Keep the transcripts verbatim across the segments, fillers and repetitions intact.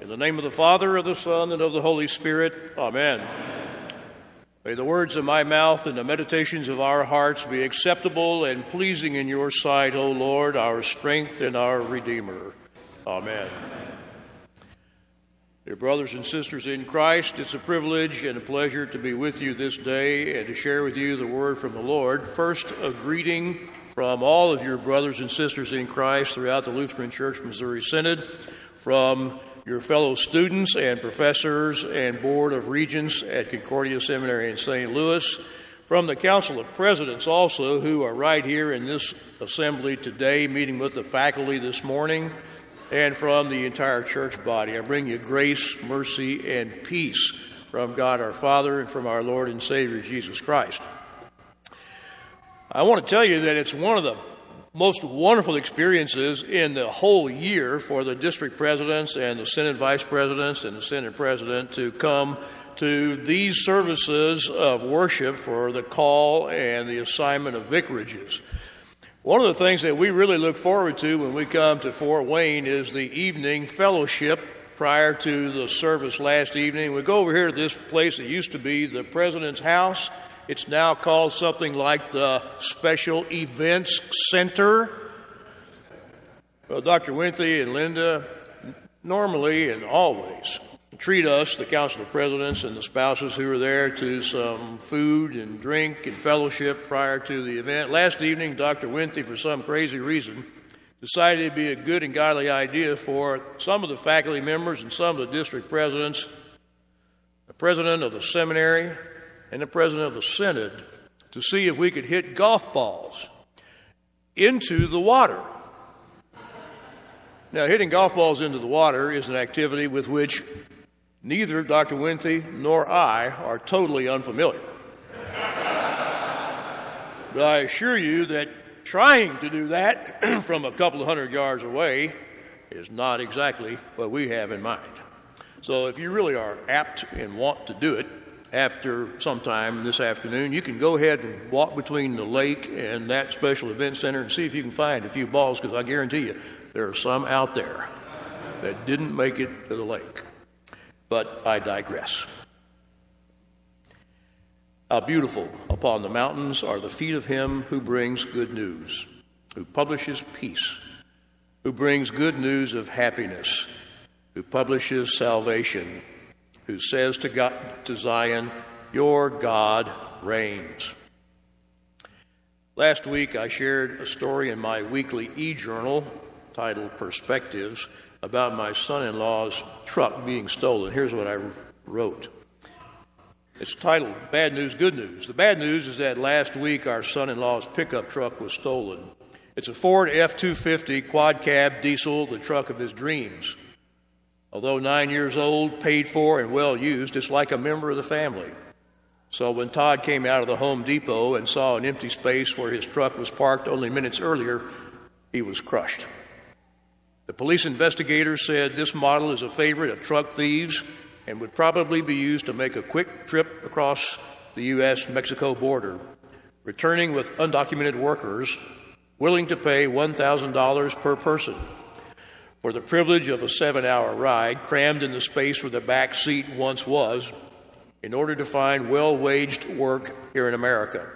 In the name of the Father, of the Son, and of the Holy Spirit, amen. Amen. May the words of my mouth and the meditations of our hearts be acceptable and pleasing in your sight, O Lord, our strength and our Redeemer. Amen. Dear brothers and sisters in Christ, it's a privilege and a pleasure to be with you this day and to share with you the word from the Lord. First, a greeting from all of your brothers and sisters in Christ throughout the Lutheran Church Missouri Synod, from your fellow students and professors and Board of Regents at Concordia Seminary in Saint Louis, from the Council of Presidents also, who are right here in this assembly today, meeting with the faculty this morning, and from the entire church body. I bring you grace, mercy, and peace from God our Father and from our Lord and Savior Jesus Christ. I want to tell you that it's one of the most wonderful experiences in the whole year for the district presidents and the Synod vice presidents and the Synod president to come to these services of worship for the call and the assignment of vicarages. One of the things that we really look forward to when we come to Fort Wayne is the evening fellowship prior to the service last evening. We go over here to this place that used to be the president's house. It's now called something like the Special Events Center. Well, Doctor Winthy and Linda normally and always treat us, the Council of Presidents and the spouses who are there, to some food and drink and fellowship prior to the event. Last evening, Doctor Winthy, for some crazy reason, decided it'd be a good and godly idea for some of the faculty members and some of the district presidents, the president of the seminary, and the president of the Synod, to see if we could hit golf balls into the water. Now, hitting golf balls into the water is an activity with which neither Doctor Winthy nor I are totally unfamiliar. But I assure you that trying to do that from a couple of hundred yards away is not exactly what we have in mind. So if you really are apt and want to do it, after sometime this afternoon, you can go ahead and walk between the lake and that special event center and see if you can find a few balls, because I guarantee you there are some out there that didn't make it to the lake. But I digress. How beautiful upon the mountains are the feet of him who brings good news, who publishes peace, who brings good news of happiness, who publishes salvation, who says to God, to Zion, your God reigns. Last week I shared a story in my weekly e-journal titled Perspectives about my son-in-law's truck being stolen. Here's what I wrote. It's titled Bad News, Good News. The bad news is that last week our son-in-law's pickup truck was stolen. It's a Ford F two fifty quad cab diesel, the truck of his dreams. Although nine years old, paid for, and well used, it's like a member of the family. So when Todd came out of the Home Depot and saw an empty space where his truck was parked only minutes earlier, he was crushed. The police investigators said this model is a favorite of truck thieves and would probably be used to make a quick trip across the U S Mexico border, returning with undocumented workers willing to pay one thousand dollars per person for the privilege of a seven-hour ride crammed in the space where the back seat once was in order to find well-waged work here in America.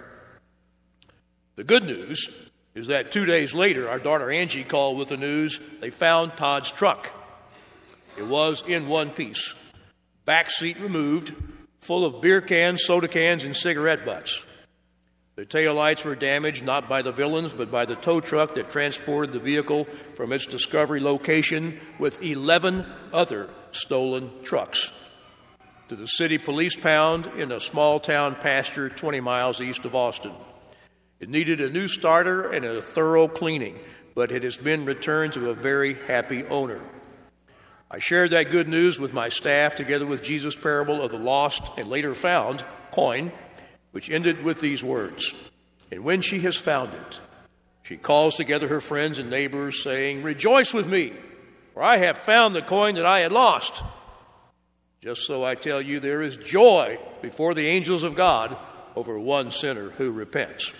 The good news is that two days later, our daughter Angie called with the news they found Todd's truck. It was in one piece, back seat removed, full of beer cans, soda cans, and cigarette butts. The taillights were damaged not by the villains, but by the tow truck that transported the vehicle from its discovery location with eleven other stolen trucks to the city police pound in a small-town pasture twenty miles east of Austin. It needed a new starter and a thorough cleaning, but it has been returned to a very happy owner. I shared that good news with my staff together with Jesus' parable of the lost and later found coin, which ended with these words, and when she has found it, she calls together her friends and neighbors, saying, rejoice with me, for I have found the coin that I had lost. Just so I tell you, there is joy before the angels of God over one sinner who repents.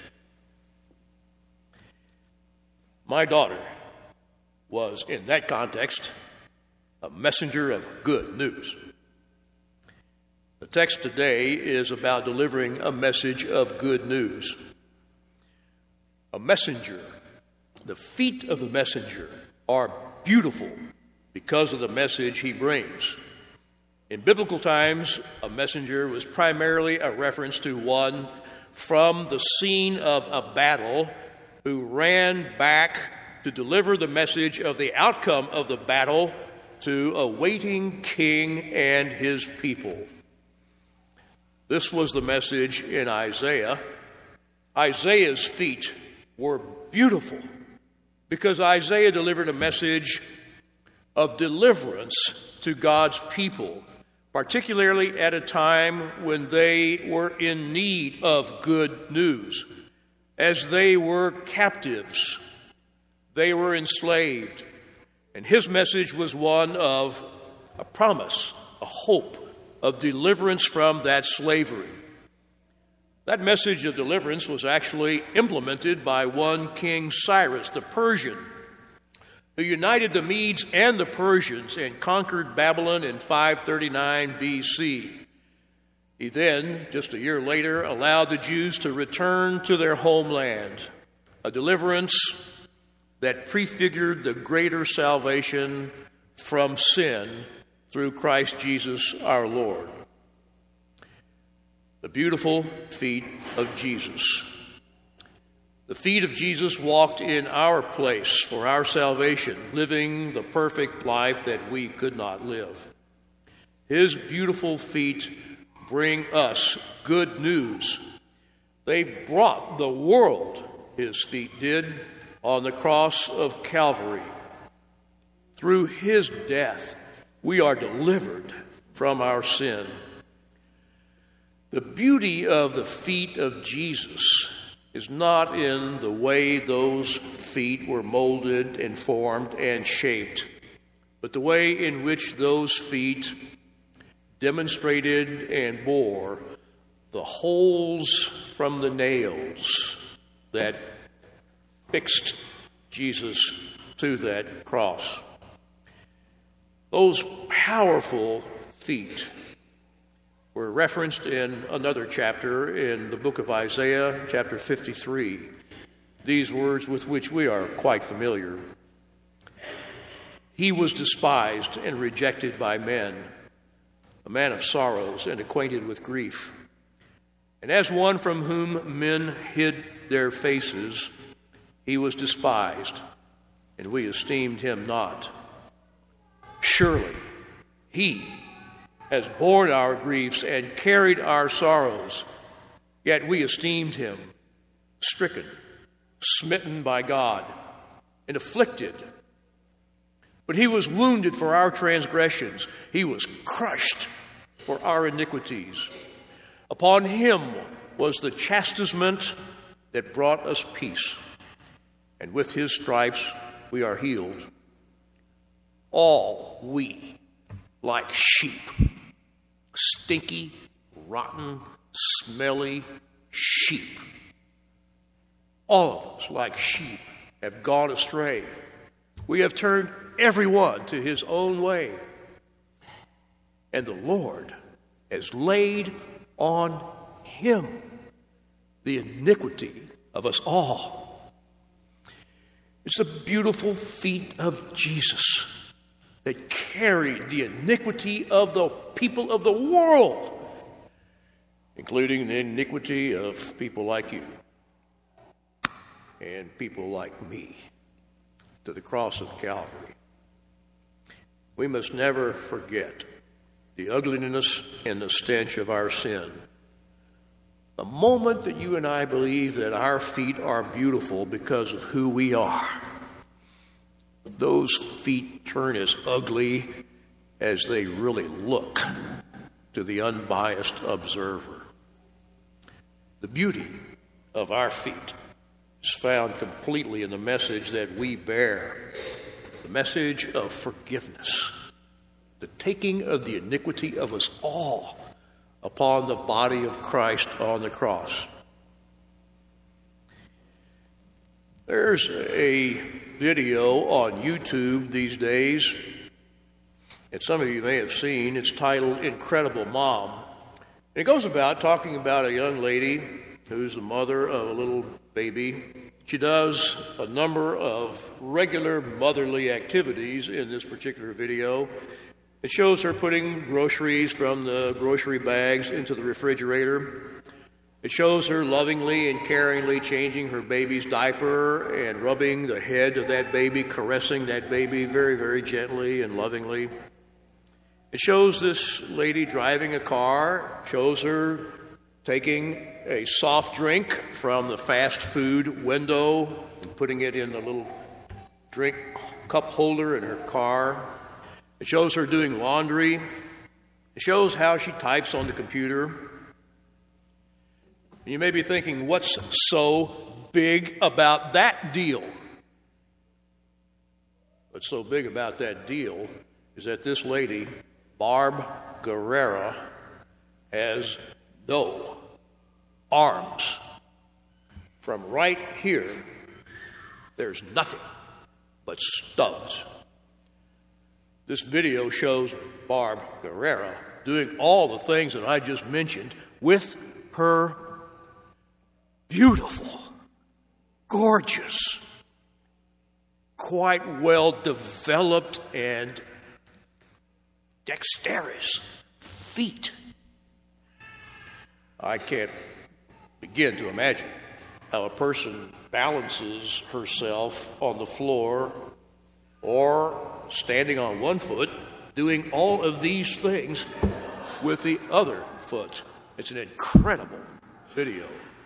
My daughter was, in that context, a messenger of good news. The text today is about delivering a message of good news. A messenger, the feet of the messenger are beautiful because of the message he brings. In biblical times, a messenger was primarily a reference to one from the scene of a battle who ran back to deliver the message of the outcome of the battle to a waiting king and his people. This was the message in Isaiah. Isaiah's feet were beautiful because Isaiah delivered a message of deliverance to God's people, particularly at a time when they were in need of good news. As they were captives, they were enslaved, and his message was one of a promise, a hope of deliverance from that slavery. That message of deliverance was actually implemented by one King Cyrus, the Persian, who united the Medes and the Persians and conquered Babylon in five thirty-nine B C. He then, just a year later, allowed the Jews to return to their homeland, a deliverance that prefigured the greater salvation from sin through Christ Jesus our Lord. The beautiful feet of Jesus. The feet of Jesus walked in our place for our salvation, living the perfect life that we could not live. His beautiful feet bring us good news. They brought the world, his feet did, on the cross of Calvary. Through his death, we are delivered from our sin. The beauty of the feet of Jesus is not in the way those feet were molded and formed and shaped, but the way in which those feet demonstrated and bore the holes from the nails that fixed Jesus to that cross. Those powerful feet were referenced in another chapter in the book of Isaiah, chapter fifty-three. These words with which we are quite familiar. He was despised and rejected by men, a man of sorrows and acquainted with grief. And as one from whom men hid their faces, he was despised, and we esteemed him not. Surely he has borne our griefs and carried our sorrows, yet we esteemed him stricken, smitten by God, and afflicted. But he was wounded for our transgressions. He was crushed for our iniquities. Upon him was the chastisement that brought us peace, and with his stripes we are healed. All we, like sheep, stinky, rotten, smelly sheep, all of us, like sheep, have gone astray. We have turned every one to his own way, and the Lord has laid on him the iniquity of us all. It's the beautiful feet of Jesus that carried the iniquity of the people of the world, including the iniquity of people like you and people like me, to the cross of Calvary. We must never forget the ugliness and the stench of our sin. The moment that you and I believe that our feet are beautiful because of who we are, those feet turn as ugly as they really look to the unbiased observer. The beauty of our feet is found completely in the message that we bear, the message of forgiveness, the taking of the iniquity of us all upon the body of Christ on the cross. There's a video on YouTube these days And some of you may have seen, it's titled Incredible Mom. And it goes about talking about a young lady who's the mother of a little baby. She does a number of regular motherly activities in this particular video. It shows her putting groceries from the grocery bags into the refrigerator. It shows her lovingly and caringly changing her baby's diaper and rubbing the head of that baby, caressing that baby very, very gently and lovingly. It shows this lady driving a car, shows her taking a soft drink from the fast food window and putting it in a little drink cup holder in her car. It shows her doing laundry. It shows how she types on the computer. You may be thinking, what's so big about that deal? What's so big about that deal is that this lady, Barb Guerrera, has no arms. From right here, there's nothing but stubs. This video shows Barb Guerrera doing all the things that I just mentioned with her beautiful, gorgeous, quite well developed and dexterous feet. I can't begin to imagine how a person balances herself on the floor or standing on one foot, doing all of these things with the other foot. It's an incredible video.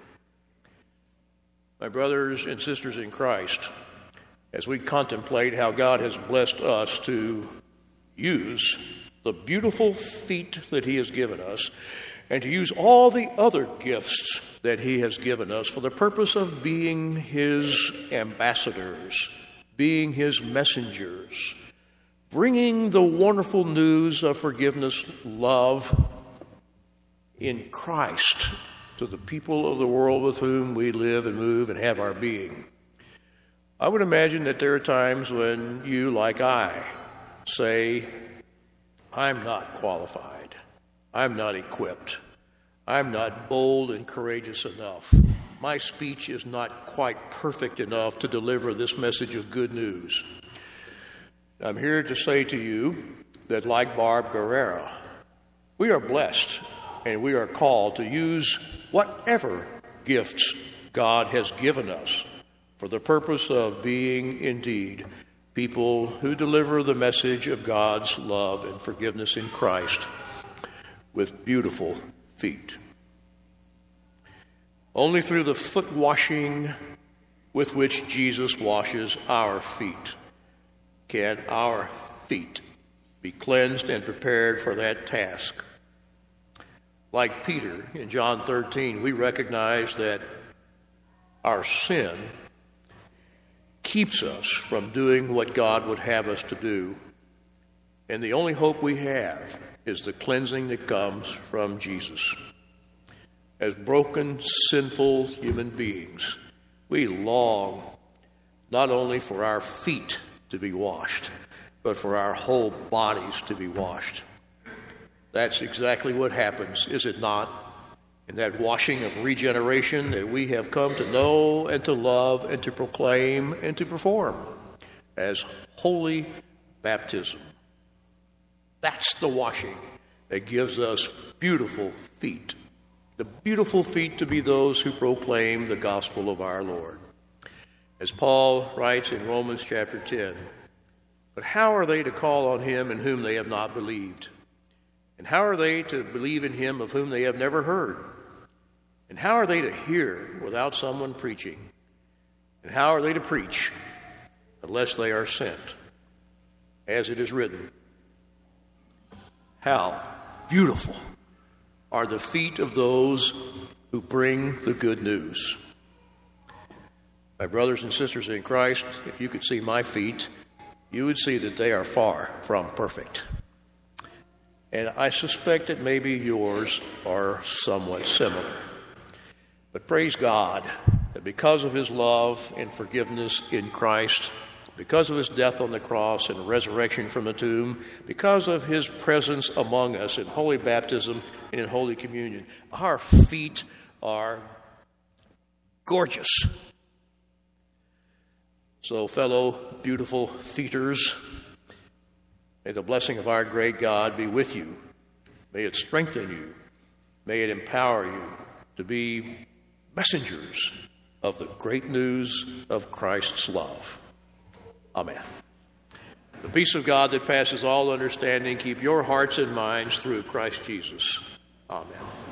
My brothers and sisters in Christ, as we contemplate how God has blessed us to use the beautiful feet that He has given us and to use all the other gifts that He has given us for the purpose of being His ambassadors, being His messengers, bringing the wonderful news of forgiveness, love in Christ to the people of the world with whom we live and move and have our being. I would imagine that there are times when you, like I, say, I'm not qualified. I'm not equipped. I'm not bold and courageous enough. My speech is not quite perfect enough to deliver this message of good news. I'm here to say to you that, like Barb Guerrera, we are blessed and we are called to use whatever gifts God has given us for the purpose of being indeed people who deliver the message of God's love and forgiveness in Christ with beautiful feet. Only through the foot washing with which Jesus washes our feet can our feet be cleansed and prepared for that task. Like Peter in John thirteen, we recognize that our sin keeps us from doing what God would have us to do. And the only hope we have is the cleansing that comes from Jesus. As broken, sinful human beings, we long not only for our feet to be washed, but for our whole bodies to be washed. That's exactly what happens, is it not, in that washing of regeneration that we have come to know and to love and to proclaim and to perform as holy baptism. That's the washing that gives us beautiful feet, the beautiful feet to be those who proclaim the gospel of our Lord. As Paul writes in Romans chapter ten, but how are they to call on him in whom they have not believed? And how are they to believe in him of whom they have never heard? And how are they to hear without someone preaching? And how are they to preach unless they are sent? As it is written, how beautiful are the feet of those who bring the good news. My brothers and sisters in Christ, if you could see my feet, you would see that they are far from perfect. And I suspect that maybe yours are somewhat similar. But praise God that because of his love and forgiveness in Christ, because of his death on the cross and resurrection from the tomb, because of his presence among us in holy baptism and in Holy Communion. Our feet are gorgeous. So, fellow beautiful feeters, may the blessing of our great God be with you. May it strengthen you. May it empower you to be messengers of the great news of Christ's love. Amen. The peace of God that passes all understanding, keep your hearts and minds through Christ Jesus. Amen.